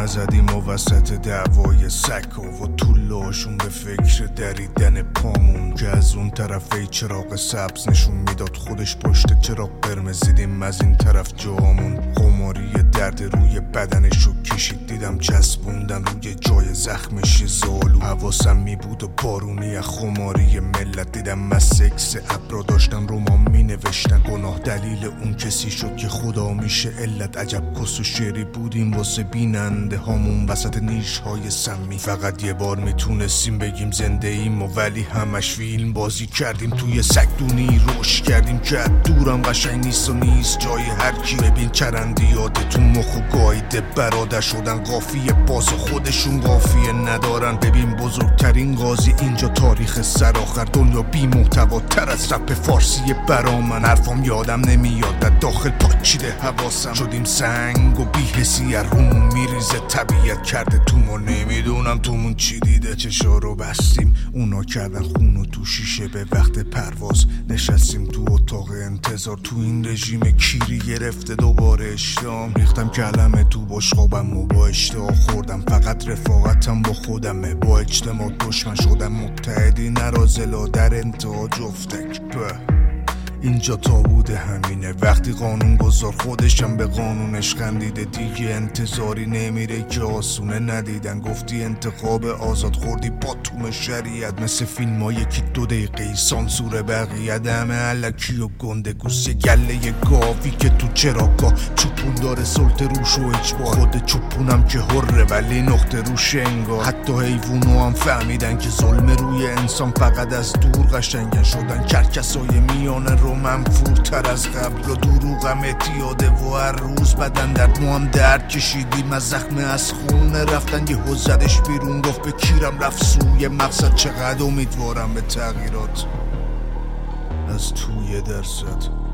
نزدیم و وسط دعوای سگ و طولاشون به فکر دریدن پامون که از اون طرفه چراغ سبز نشون میداد خودش پشت چراغ قرمز دیدیم از این طرف جامون خماری درد روی بدنشو کشید دیدم چسبوندن روی جای زخمش زالو حواسم می بود و بارونی از خماری ملت دیدم از سکس ابرا داشتن رومان می نوشتن گناه دلیل اون کسی شد که خدا میشه علت عجب کس و شعری بودیم واسه بیننده هامون وسط نیش های سمی فقط یه بار میتونستیم بگیم زنده ایم و ولی همش فیلم بازی کردیم توی سگدونی روش کردیم که دورم قشنگ نیست و نیست جای هر کی ببین چرندیات تو مخ و گایده برادر شدن قافیه باز خودشون قافیه ندارن ببین بزرگترین قاضی اینجا تاریخ سرآخر دنیا بی محتوا تر از رپ فارسی برا من حرفام یادم نمیاد در داخل پاچیده حواسم شدیم سنگ و بی‌حسی از رومون میریزه طبیعت کرده تو ما نمیدونم تومون چی دیده چشا رو بستیم اونا کردن خون و تو شیشه به وقت پرواز نشستیم تو اتاق انتظار تو این رژیم کیری گرفته دوباره اشتام ریختم کلمه تو بشقابم و با اشتها خوردم فقط رفاقتم با خودمه با اجتماع دشمن شدم متحدی نرازلا در انتها جفتک اینجا تابوده همینه وقتی قانون گذار خودشم به قانونش خندیده دیگه انتظاری نمیره که آسونه ندیدن گفتی انتخاب آزاد خوردی با توم شریعت مثل فیلم ها یکی 2 دقیقه سانسور بقیه دمه علکی و گنده گوس یه گله گاوی که تو چراگاه چوپون داره سلطه روش و اجبار خود چوپونم که حره ولی نقطه روش انگار حتی حیوانو هم فهمیدن که ظلم روی انسان فقط از دور قشنگن شدن کرکسای میانه رو منفورتر از قبل و دروغم اتیاده و هر روز بدن درد ما هم درد کشیدیم از زخم از خونه رفتن یه حزدش بیرون گفت به کیرم رفت سوی مقصد چقدر امیدوارم به تغییرات از توی درصد